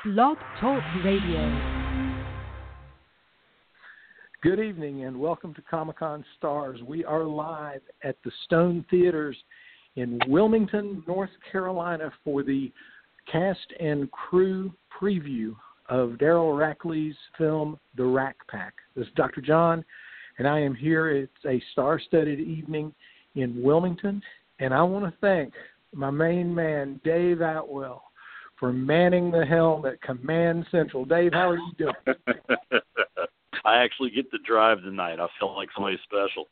Blog Talk Radio. Good evening and welcome to Comic-Con Stars. We are live at the Stone Theaters in Wilmington, North Carolina for the cast and crew preview of Daryl Rackley's film, The Rack Pack. This is Dr. John, and I am here. It's a star-studded evening in Wilmington, and I want to thank my main man, Dave Atwell, for manning the helm at Command Central. Dave, how are you doing? I actually get to drive tonight. I feel like somebody special.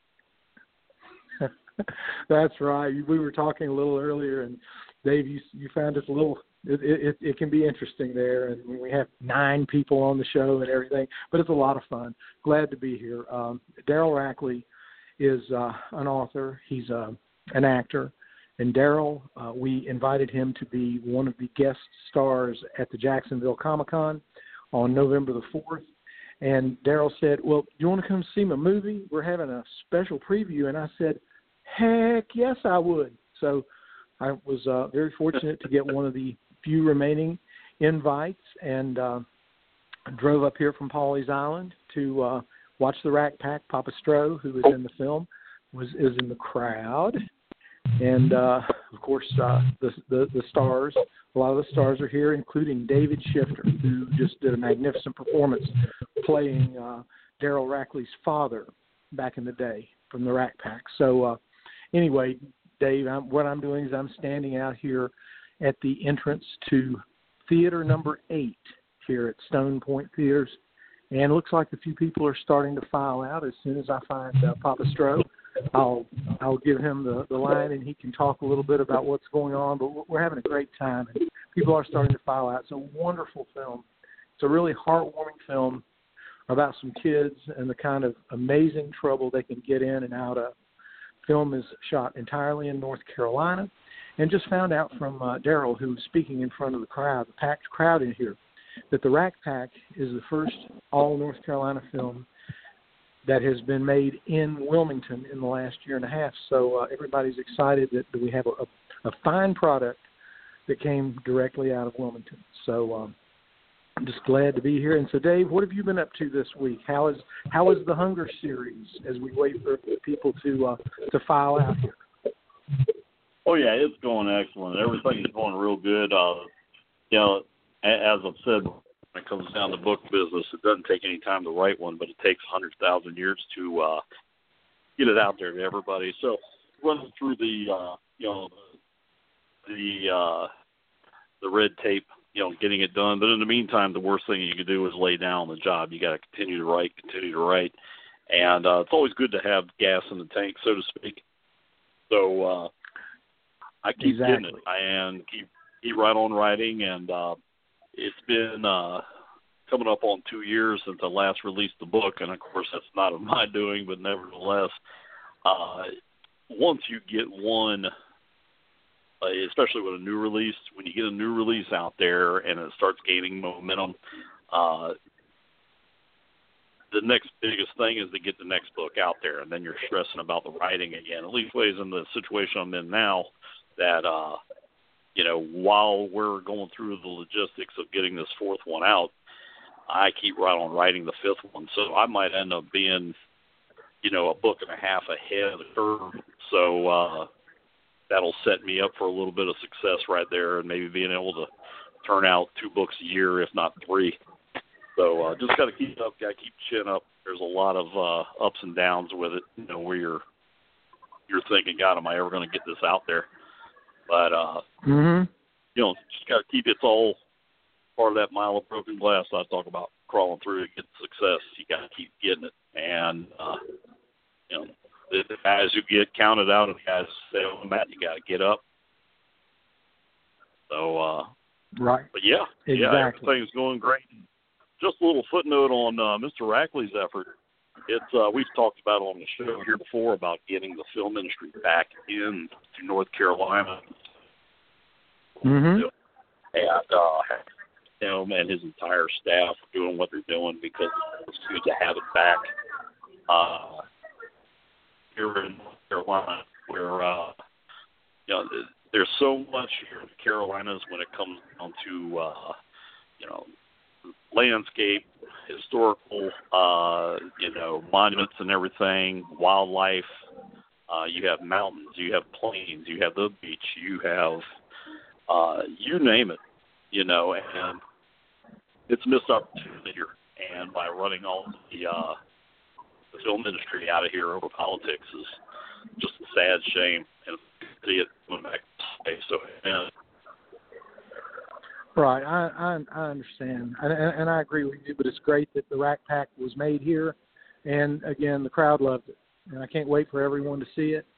That's right. We were talking a little earlier, and Dave, you found it a little. It can be interesting there, and we have 9 people on the show and everything, but it's a lot of fun. Glad to be here. Daryl Rackley is an author. He's an actor. And Daryl, we invited him to be one of the guest stars at the Jacksonville Comic-Con on November the 4th. And Daryl said, well, do you want to come see my movie? We're having a special preview. And I said, heck yes, I would. So I was very fortunate to get one of the few remaining invites and drove up here from Pawleys Island to watch The Rack Pack. Papa Stroh, who is in the film, is in the crowd. And, of course, the stars, a lot of the stars are here, including David Shifter, who just did a magnificent performance playing Daryl Rackley's father back in the day from the Rack Pack. So, anyway, Dave, what I'm doing is I'm standing out here at the entrance to theater number 8 here at Stone Point Theaters. And it looks like a few people are starting to file out. As soon as I find Papa Stroh, I'll give him the line, and he can talk a little bit about what's going on. But we're having a great time, and people are starting to file out. It's a wonderful film. It's a really heartwarming film about some kids and the kind of amazing trouble they can get in and out of. Film is shot entirely in North Carolina, and just found out from Daryl, who was speaking in front of the crowd, the packed crowd in here, that The Rack Pack is the first all North Carolina film that has been made in Wilmington in the last year and a half. So everybody's excited that we have a fine product that came directly out of Wilmington. So I'm just glad to be here. And so, Dave, what have you been up to this week? How is the Hunger series as we wait for people to file out here? Oh, yeah, it's going excellent. Everything is going real good. As I've said, when it comes down to book business, it doesn't take any time to write one, but it takes 100,000 years to get it out there to everybody. So running through the red tape, getting it done. But in the meantime, the worst thing you can do is lay down on the job. You got to continue to write. And it's always good to have gas in the tank, so to speak. So I keep getting it and keep right on writing, and it's been coming up on 2 years since I last released the book, and of course that's not of my doing, but nevertheless, once you get one, especially with a new release, when you get a new release out there and it starts gaining momentum, the next biggest thing is to get the next book out there, and then you're stressing about the writing again. At least ways in the situation I'm in now that while we're going through the logistics of getting this 4th one out, I keep right on writing the 5th one. So I might end up being, a book and a half ahead of the curve. So that'll set me up for a little bit of success right there, and maybe being able to turn out 2 books a year, if not 3. So just got to keep up, got to keep chin up. There's a lot of ups and downs with it, where you're thinking, God, am I ever going to get this out there? But, just got to keep it's all part of that mile of broken glass I talk about, crawling through to get success. You got to keep getting it. And, the guys who get counted out and the guys who stay on the mat, you got to get up. So, right. But, exactly. Everything's going great. Just a little footnote on Mr. Rackley's effort. It's we've talked about on the show here before about getting the film industry back into North Carolina. Mm-hmm. And him and his entire staff doing what they're doing, because it's good to have it back here in North Carolina, where there's so much here in the Carolinas when it comes down to landscape, historical, monuments and everything, wildlife. You have mountains, you have plains, you have the beach, you have, you name it, and it's a missed opportunity here. And by running all the film industry out of here over politics is just a sad shame. And see it going back to space. So, Right, I understand, and I agree with you. But it's great that the Rack Pack was made here, and again, the crowd loved it, and I can't wait for everyone to see it.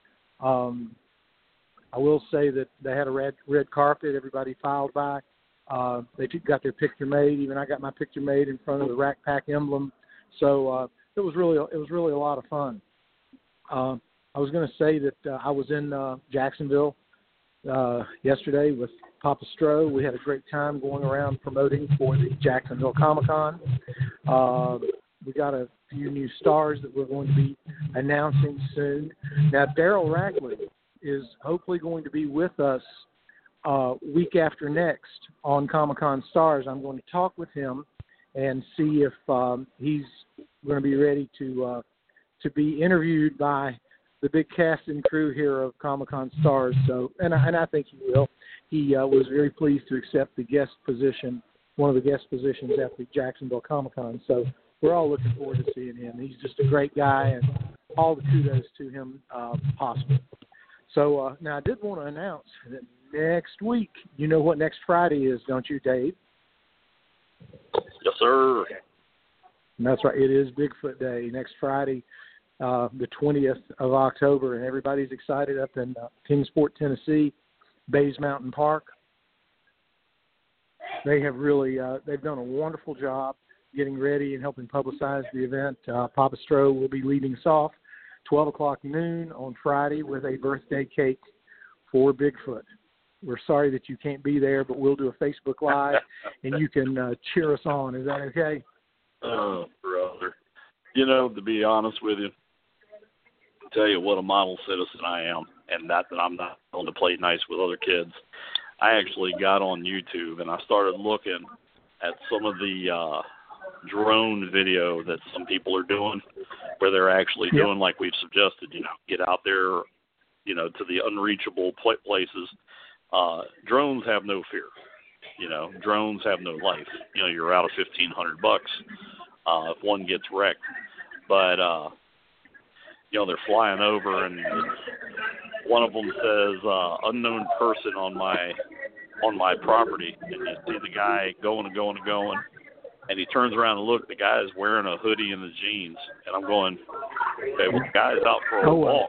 I will say that they had a red carpet. Everybody filed by. They got their picture made. Even I got my picture made in front of the Rack Pack emblem. So it was really a lot of fun. I was going to say that I was in Jacksonville yesterday with Papa Stroh. We had a great time going around promoting for the Jacksonville Comic-Con. We got a few new stars that we're going to be announcing soon. Now, Daryl Rackley is hopefully going to be with us week after next on Comic-Con Stars. I'm going to talk with him and see if he's going to be ready to be interviewed by the big cast and crew here of Comic-Con Stars. So, and I think he will. He was very pleased to accept the guest position, one of the guest positions at the Jacksonville Comic-Con. So we're all looking forward to seeing him. He's just a great guy, and all the kudos to him possible. So now I did want to announce that next week, you know what next Friday is, don't you, Dave? Yes, sir. And that's right. It is Bigfoot Day next Friday, the 20th of October, and everybody's excited up in Kingsport, Tennessee, Bays Mountain Park. They have really they've done a wonderful job getting ready and helping publicize the event. Papa Stroh will be leading us off 12 o'clock noon on Friday with a birthday cake for Bigfoot. We're sorry that you can't be there, but we'll do a Facebook Live, and you can cheer us on. Is that okay? Oh, brother. To be honest with you, I'll tell you what a model citizen I am, and that I'm not going to play nice with other kids. I actually got on YouTube, and I started looking at some of the drone video that some people are doing, where they're actually doing like we've suggested, get out there, to the unreachable places. Drones have no fear. Drones have no life. You're out of $1,500 if one gets wrecked. But they're flying over, and one of them says unknown person on my property, and you see the guy going, and he turns around and look. The guy is wearing a hoodie and the jeans, and I'm going, okay, well, the guy's out for a walk.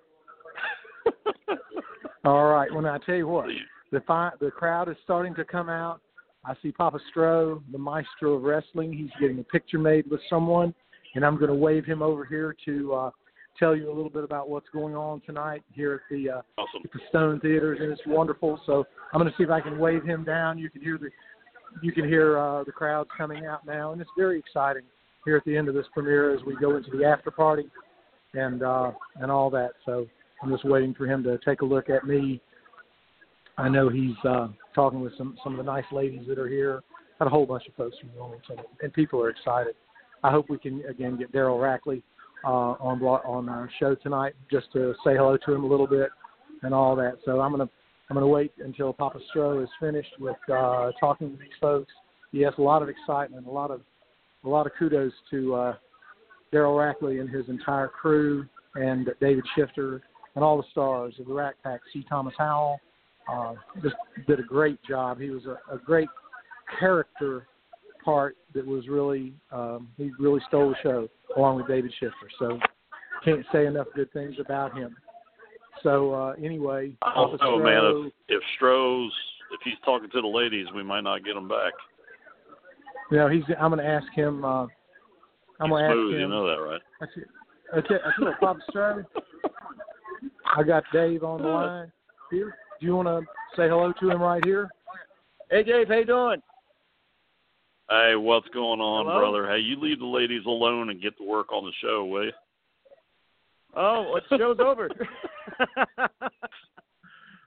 All right. Well, now I tell you what, the crowd is starting to come out. I see Papa Stroh, the maestro of wrestling. He's getting a picture made with someone, and I'm going to wave him over here to tell you a little bit about what's going on tonight here at the awesome. At the Stone Theaters, and it's wonderful. So I'm going to see if I can wave him down. You can hear the crowds coming out now, and it's very exciting here at the end of this premiere as we go into the after party and all that. So I'm just waiting for him to take a look at me. I know he's talking with some of the nice ladies that are here. Got a whole bunch of folks from Wilmington, and people are excited. I hope we can again get Daryl Rackley on our show tonight just to say hello to him a little bit and all that. So I'm gonna wait until Papa Stroh is finished with talking to these folks. Yes, a lot of excitement, a lot of kudos to Daryl Rackley and his entire crew, and David Shifter and all the stars of the Rack Pack. C. Thomas Howell just did a great job. He was a great character part that was really he really stole the show along with David Shifter. So can't say enough good things about him. So anyway, I don't know, man. If he's talking to the ladies, we might not get him back. I'm going to ask him. I'm going to ask him. You know that, right? I tell you what, Papa Stroh, I got Dave on the line here. Do you want to say hello to him right here? Hey, Dave, how you doing? Hey, what's going on, Hello? brother? Hey, you leave the ladies alone and get to work on the show, will you? Oh, well, the show's over.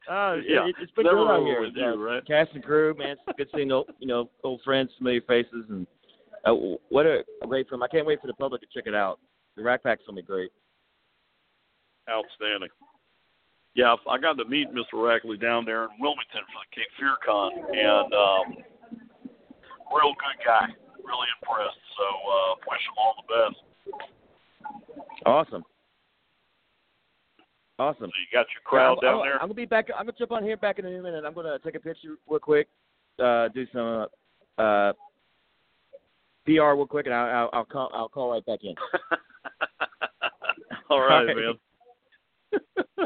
Yeah, it's been never good out over here. with you, right? Cast and crew, man. It's good seeing old friends, familiar faces, and what a great film. I can't wait for the public to check it out. The Rack Pack's gonna be great. Outstanding. Yeah, I got to meet Mr. Rackley down there in Wilmington for the Cape Fear Con, and real good guy. Really impressed. So wish him all the best. Awesome. So you got your crowd down there? I'm gonna be back. I'm gonna jump on here back in a minute. I'm gonna take a picture real quick, do some PR real quick, and I'll call right back in. All right, man.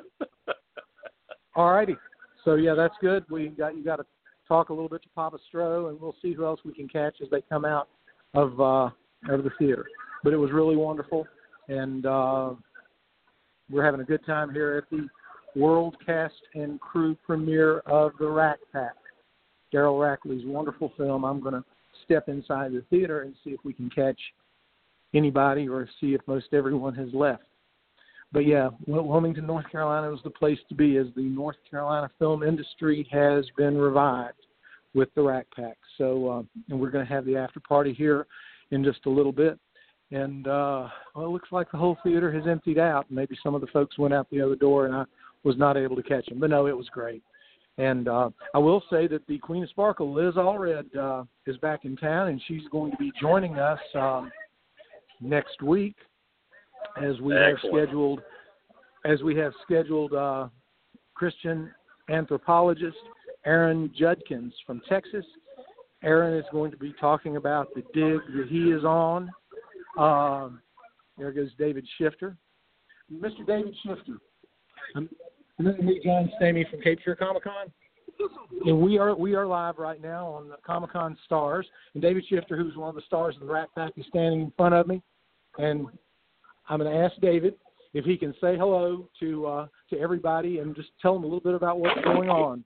All righty. So yeah, that's good. You got to talk a little bit to Papa Stro, and we'll see who else we can catch as they come out of the theater. But it was really wonderful, and we're having a good time here at the world cast and crew premiere of The Rack Pack, Daryl Rackley's wonderful film. I'm going to step inside the theater and see if we can catch anybody or see if most everyone has left. But yeah, Wilmington, North Carolina was the place to be, as the North Carolina film industry has been revived with The Rack Pack. So, and we're going to have the after party here in just a little bit. And, well, it looks like the whole theater has emptied out. Maybe some of the folks went out the other door and I was not able to catch them. But no, it was great. And I will say that the Queen of Sparkle, Liz Allred, is back in town, and she's going to be joining us next week as we have scheduled Christian anthropologist Aaron Judkins from Texas. Aaron is going to be talking about the dig that he is on. There goes David Shifter. Mr. David Shifter. I'm going to meet John Stamey from Cape Fear Comic-Con. And we are live right now on the Comic-Con Stars. And David Shifter, who's one of the stars of the Rack Pack, is standing in front of me. And I'm going to ask David if he can say hello to everybody and just tell them a little bit about what's going on.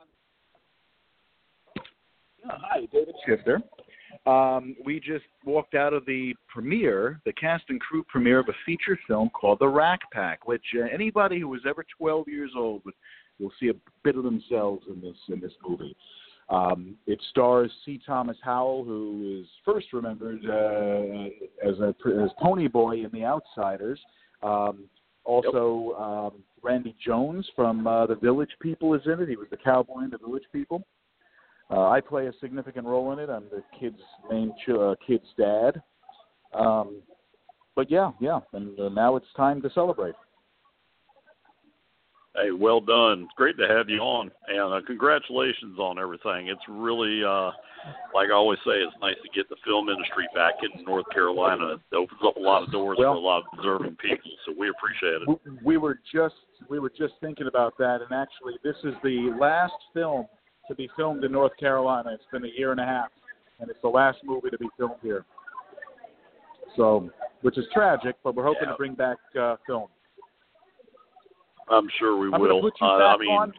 Hi, David Shifter. We just walked out of the premiere, the cast and crew premiere of a feature film called The Rack Pack, which anybody who was ever 12 years old will see a bit of themselves in this movie. It stars C. Thomas Howell, who is first remembered as Pony Boy in The Outsiders. Also, Randy Jones from The Village People is in it. He was the cowboy in The Village People. I play a significant role in it. I'm the kid's dad. But yeah, and now it's time to celebrate. Hey, well done. Great to have you on, and congratulations on everything. It's really, like I always say, it's nice to get the film industry back in North Carolina. It opens up a lot of doors for a lot of deserving people, so we appreciate it. We were just thinking about that, and actually this is the last film to be filmed in North Carolina. It's been a year and a half, and it's the last movie to be filmed here. So, which is tragic, but we're hoping to bring back film. I'm sure we I'm will. Put you back on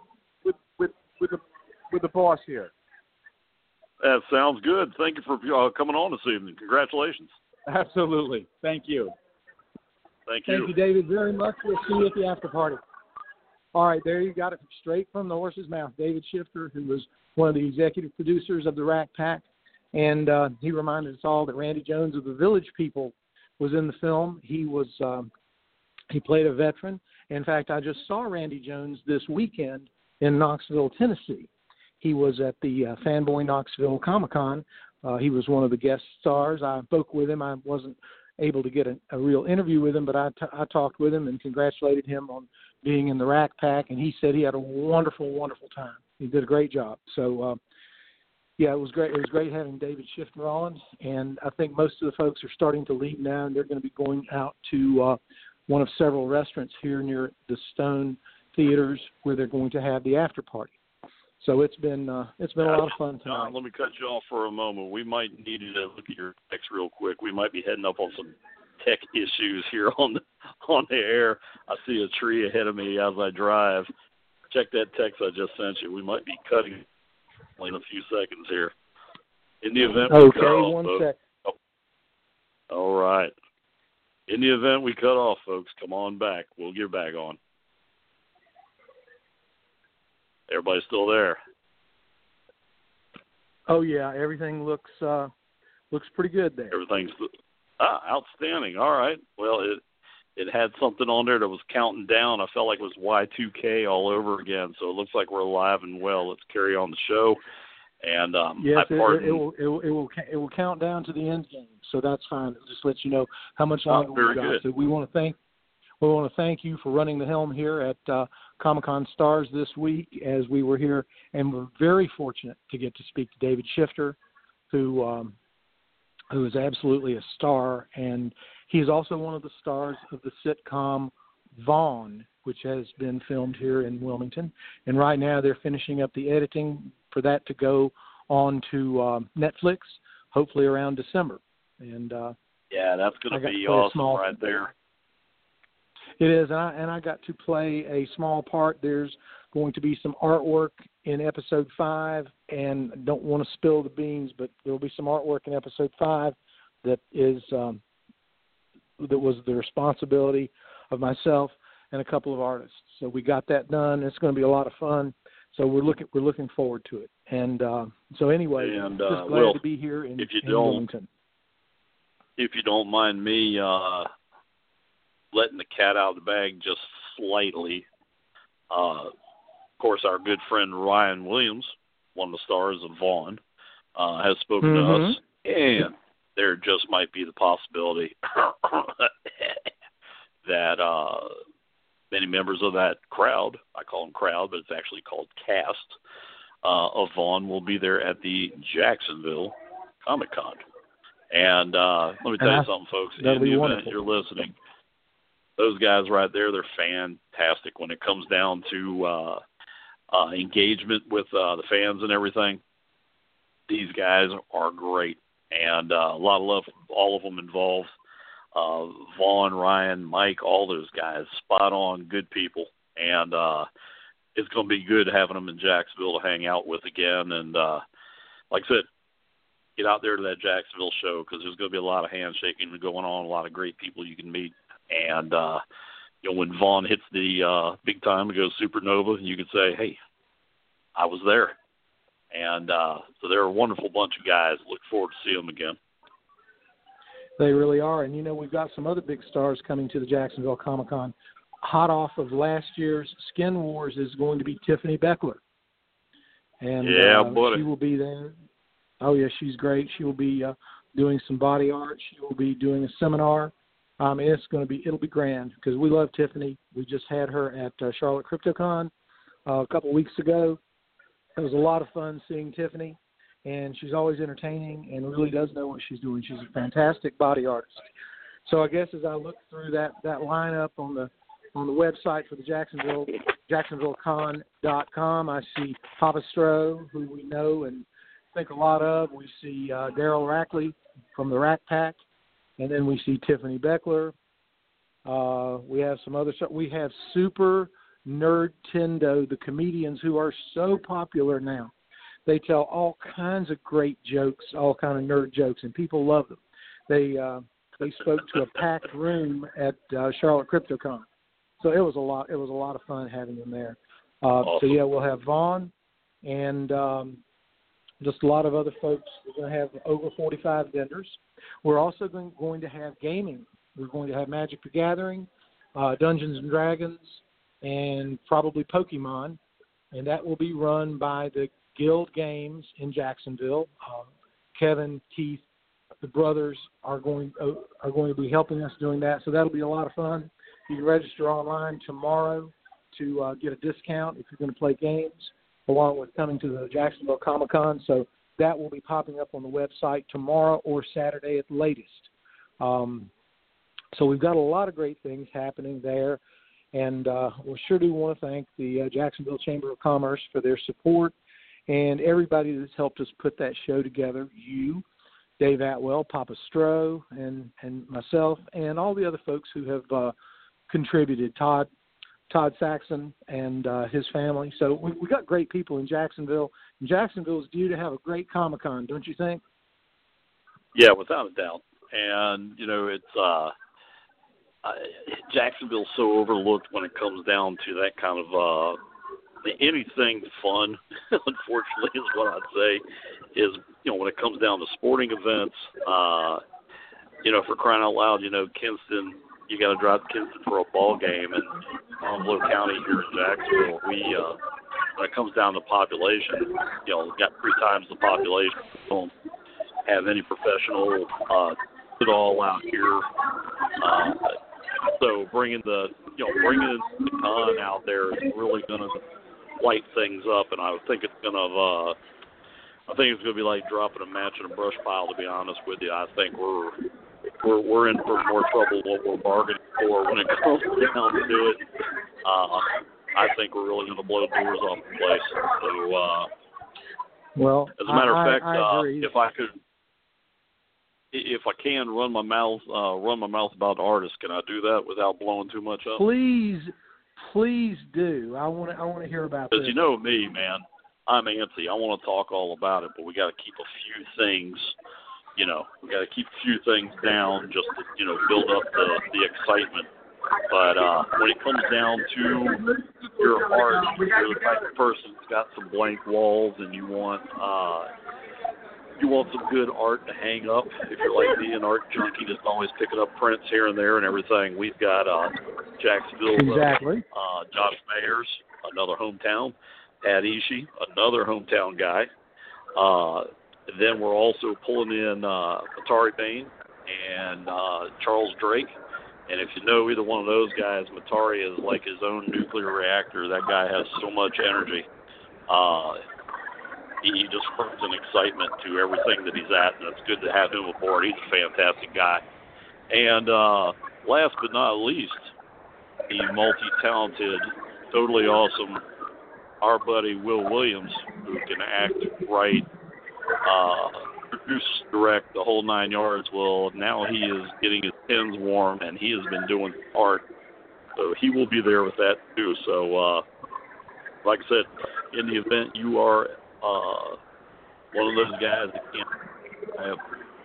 with the boss here. That sounds good. Thank you for coming on this evening. Congratulations. Absolutely. Thank you. Thank you. Thank you, David, very much. We'll see you at the after party. All right, there you got it straight from the horse's mouth. David Shifter, who was one of the executive producers of the Rack Pack, and he reminded us all that Randy Jones of the Village People was in the film. He played a veteran. In fact, I just saw Randy Jones this weekend in Knoxville, Tennessee. He was at the Fanboy Knoxville Comic-Con. He was one of the guest stars. I spoke with him. I wasn't able to get a real interview with him, but I talked with him and congratulated him on being in the Rack Pack, and he said he had a wonderful, wonderful time. He did a great job. So, yeah, it was great. It was great having David Shifter on, and I think most of the folks are starting to leave now, and they're going to be going out to one of several restaurants here near the Stone Theaters where they're going to have the after party. So it's been a lot of fun tonight. Let me cut you off for a moment. We might need to look at your text real quick. We might be heading up on some tech issues here on the air. I see a tree ahead of me as I drive. Check that text I just sent you. We might be cutting in a few seconds here. In the event we cut off, one folks. sec. Oh, all right. In the event we cut off, folks, come on back. We'll get back on. Everybody's still there. Oh yeah, everything looks pretty good there. Everything's outstanding. All right. Well, it had something on there that was counting down. I felt like it was Y2K all over again. So it looks like we're alive and well. Let's carry on the show. And yes, it will count down to the end game. So that's fine. It'll just let you know how much longer we've got. Good. So we want to thank you for running the helm here at Comic-Con Stars this week, as we were here, and we're very fortunate to get to speak to David Shifter, who is absolutely a star, and he is also one of the stars of the sitcom Vaughn, which has been filmed here in Wilmington. And right now they're finishing up the editing for that to go on to Netflix, hopefully around December. And yeah, that's going to be awesome right there. It is, and I got to play a small part. There's going to be some artwork in episode 5, and I don't want to spill the beans, but there will be some artwork in episode 5 that is that was the responsibility of myself and a couple of artists. So we got that done. It's going to be a lot of fun. So we're looking forward to it. And so anyway, just glad to be here in Wilmington. If you don't mind me letting the cat out of the bag just slightly, of course, our good friend Ryan Williams, one of the stars of Vaughn, has spoken to us, and there just might be the possibility that many members of that crowd, I call them crowd, but it's actually called cast, of Vaughn will be there at the Jacksonville Comic-Con. And let me tell you something, folks. In the event you're listening, those guys right there, they're fantastic when it comes down to engagement with the fans and everything. These guys are great, and a lot of love from all of them involved. Vaughn, Ryan, Mike, all those guys, spot on, good people. And it's going to be good having them in Jacksonville to hang out with again. And like I said, get out there to that Jacksonville show, because there's going to be a lot of handshaking going on, a lot of great people you can meet. And, when Vaughn hits the big time to go supernova, you can say, hey, I was there. And so they're a wonderful bunch of guys. Look forward to seeing them again. They really are. And, we've got some other big stars coming to the Jacksonville Comic-Con. Hot off of last year's Skin Wars is going to be Tiffany Beckler. And she will be there. Oh, yeah, she's great. She will be doing some body art. She will be doing a seminar. It'll be grand, because we love Tiffany. We just had her at Charlotte CryptoCon a couple of weeks ago. It was a lot of fun seeing Tiffany, and she's always entertaining and really does know what she's doing. She's a fantastic body artist. So I guess as I look through that lineup on the website for the JacksonvilleCon.com, I see Papa Stroh, who we know and think a lot of. We see Daryl Rackley from the Rack Pack. And then we see Tiffany Beckler. We have some other stuff. We have Super Nerd Tendo, the comedians who are so popular now. They tell all kinds of great jokes, all kind of nerd jokes, and people love them. They spoke to a packed room at Charlotte CryptoCon, so it was a lot of fun having them there. Awesome. So yeah, we'll have Vaughn and just a lot of other folks. We're going to have over 45 vendors. We're also going to have gaming. We're going to have Magic the Gathering, Dungeons and Dragons, and probably Pokemon, and that will be run by the Guild Games in Jacksonville. Kevin, Keith, the brothers are going to be helping us doing that, so that'll be a lot of fun. You can register online tomorrow to get a discount if you're going to play games, along with coming to the Jacksonville Comic-Con. So that will be popping up on the website tomorrow or Saturday at the latest. So we've got a lot of great things happening there. And we sure do want to thank the Jacksonville Chamber of Commerce for their support and everybody that's helped us put that show together. You, Dave Atwell, Papa Stroh, and myself, and all the other folks who have contributed, Todd Saxon and his family. So we got great people in Jacksonville. And Jacksonville is due to have a great Comic-Con, don't you think? Yeah, without a doubt. And, it's Jacksonville's so overlooked when it comes down to that kind of anything fun, unfortunately, is what I'd say, is, when it comes down to sporting events, for crying out loud, Kinston, you got to drive to Kinston for a ball game, and Onslow County here in Jacksonville, we, when it comes down to population, got 3 times the population. We don't have any professional it all out here. So bringing the con out there is really going to light things up, and I think it's going to be like dropping a match in a brush pile. To be honest with you, I think we're in for more trouble than what we're bargaining for when it comes down to it. I think we're really going to blow doors off the place. So, well, as a matter of fact, I agree. if I can run my mouth about artists, can I do that without blowing too much up? Please do. I want to hear about this. Because you know me, man, I'm antsy. I want to talk all about it, but we got to keep a few things. We got to keep a few things down just to build up the excitement. But when it comes down to your art, you're the type of person who's got some blank walls and you want some good art to hang up. If you're like me, an art junkie, just always picking up prints here and there and everything, we've got Jacksonville, exactly. Josh Mayers, another hometown, Pat Ishii, another hometown guy. Then we're also pulling in Matari Bain and Charles Drake. And if you know either one of those guys, Matari is like his own nuclear reactor. That guy has so much energy. He just brings an excitement to everything that he's at, and it's good to have him aboard. He's a fantastic guy. And last but not least, the multi-talented, totally awesome, our buddy Will Williams, who can act, write, produce, direct, the whole 9 yards. Well, now he is getting his pens warm, and he has been doing art. So he will be there with that, too. So, like I said, in the event you are one of those guys that can't have,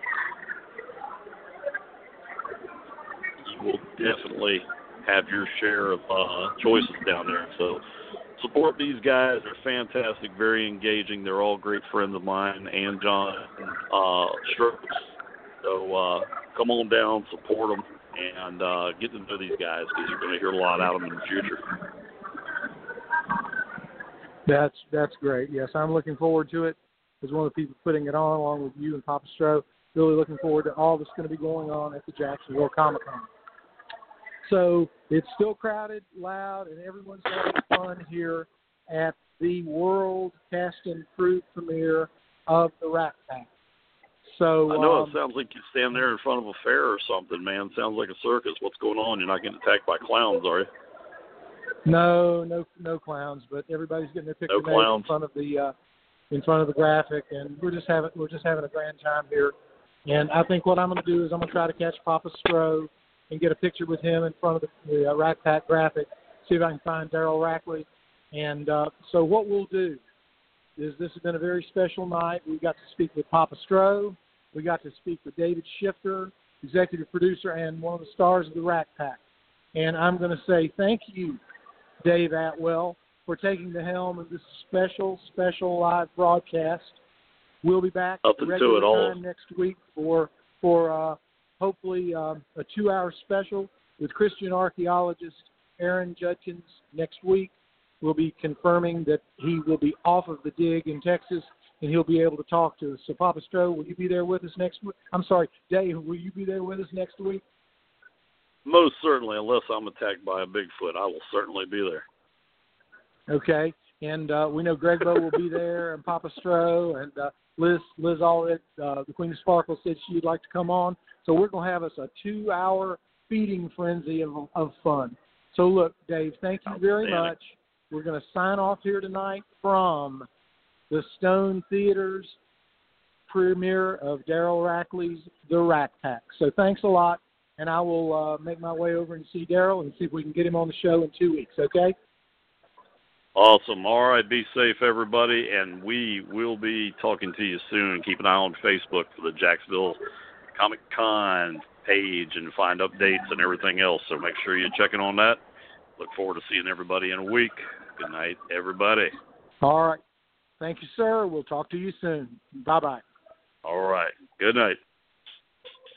you will definitely have your share of choices down there. So support these guys. They're fantastic, very engaging. They're all great friends of mine, and John Strokes. So come on down, support them, and get to know these guys, because you're going to hear a lot out of them in the future. That's great. Yes, I'm looking forward to it. As one of the people putting it on, along with you and Papa Stro, really looking forward to all that's going to be going on at the Jacksonville Comic-Con. So it's still crowded, loud, and everyone's having fun here at the World Cast and Crew premiere of the Rat Pack. So I know it sounds like you stand there in front of a fair or something, man. Sounds like a circus. What's going on? You're not getting attacked by clowns, are you? No clowns, but everybody's getting their picture made in front of the graphic, and we're just having a grand time here. And I think what I'm going to do is I'm going to try to catch Papa Stro and get a picture with him in front of the Rat Pack graphic, see if I can find Daryl Rackley. And so what we'll do is, this has been a very special night. We got to speak with Papa Stro. We got to speak with David Shifter, executive producer and one of the stars of the Rat Pack. And I'm going to say thank you, Dave Atwell, for taking the helm of this special live broadcast. We'll be back at regular time next week for hopefully a 2-hour special with Christian archaeologist Aaron Judkins next week. We'll be confirming that he will be off of the dig in Texas, and he'll be able to talk to us. So, Papa Stro, will you be there with us next week? I'm sorry, Dave, will you be there with us next week? Most certainly, unless I'm attacked by a Bigfoot, I will certainly be there. Okay, and we know Greg Bowe will be there, and Papa Stro, and Liz Allred, the Queen of Sparkle, said she'd like to come on. So we're going to have us a 2-hour feeding frenzy of fun. So look, Dave, thank you very much. We're going to sign off here tonight from the Stone Theater's premiere of Daryl Rackley's The Rat Pack. So thanks a lot, and I will make my way over and see Daryl and see if we can get him on the show in 2 weeks, okay? Awesome. All right, be safe, everybody, and we will be talking to you soon. Keep an eye on Facebook for the Jacksonville Comic-Con page and find updates and everything else, so make sure you're checking on that. Look forward to seeing everybody in a week. Good night, everybody. All right. Thank you, sir. We'll talk to you soon. Bye-bye. All right. Good night.